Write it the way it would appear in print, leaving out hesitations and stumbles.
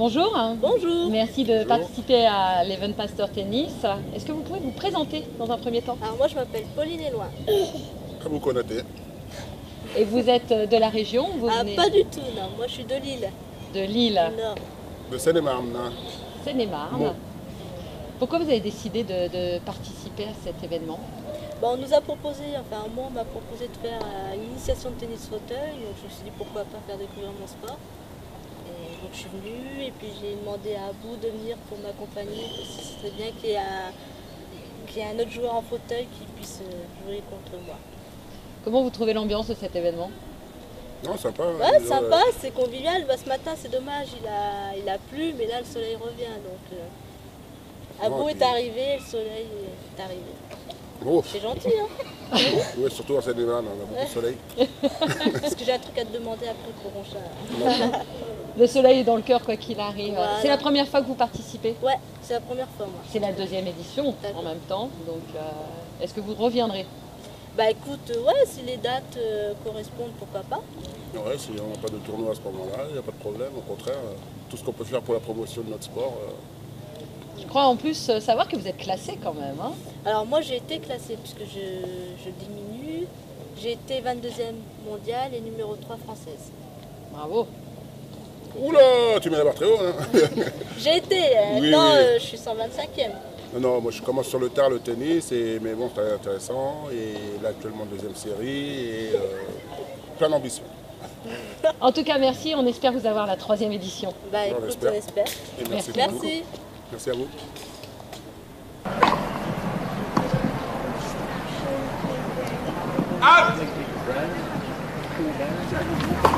Bonjour. Bonjour. Merci de participer à l'Event Master Tennis. Est-ce que vous pouvez vous présenter dans un premier temps? Alors moi je m'appelle Pauline Éloin. Vous connaissez? Et vous êtes de la région? Pas du tout, non. Moi je suis de Lille. De Lille. Nord. De Seine-et-Marne. Seine-et-Marne. Bon. Pourquoi vous avez décidé de participer à cet événement? Bon, on nous a proposé, enfin moi on m'a proposé de faire une initiation de tennis fauteuil, donc je me suis dit pourquoi pas faire découvrir mon sport. Et donc je suis venue et puis j'ai demandé à Abou de venir pour m'accompagner, parce que ce serait bien qu'il y ait un autre joueur en fauteuil qui puisse jouer contre moi. Comment vous trouvez l'ambiance de cet événement? Non, sympa. Ouais, sympa, c'est convivial. Bah, ce matin c'est dommage, il a plu, mais là le soleil revient. Donc Abou est arrivé, le soleil est arrivé. Oh. C'est gentil, hein? Oui, surtout à Seine-et-Marne, on a beaucoup de soleil. Parce que j'ai un truc à te demander après pour mon chat. Le soleil est dans le cœur quoi qu'il arrive. Voilà. C'est la première fois que vous participez? Ouais, c'est la première fois moi. C'est la deuxième édition en même temps. Donc est-ce que vous reviendrez? Bah écoute, ouais, si les dates correspondent, pourquoi pas. Ouais, si on n'a pas de tournoi à ce moment-là, il n'y a pas de problème. Au contraire, tout ce qu'on peut faire pour la promotion de notre sport. Je crois en plus savoir que vous êtes classé quand même. Hein? Alors moi j'ai été classée puisque je diminue. J'ai été 22e mondiale et numéro 3 française. Bravo. Oula, tu mets la barre très haut, hein. J'ai été, Oui, non, oui. je suis 125e. Non, moi je commence sur le tard le tennis, mais bon, c'est intéressant. Et là actuellement deuxième série et plein d'ambition. En tout cas, merci. On espère vous avoir la 3e édition. Bah On écoute, espère. on espère. Et merci. Merci. beaucoup. Merci à vous. Out!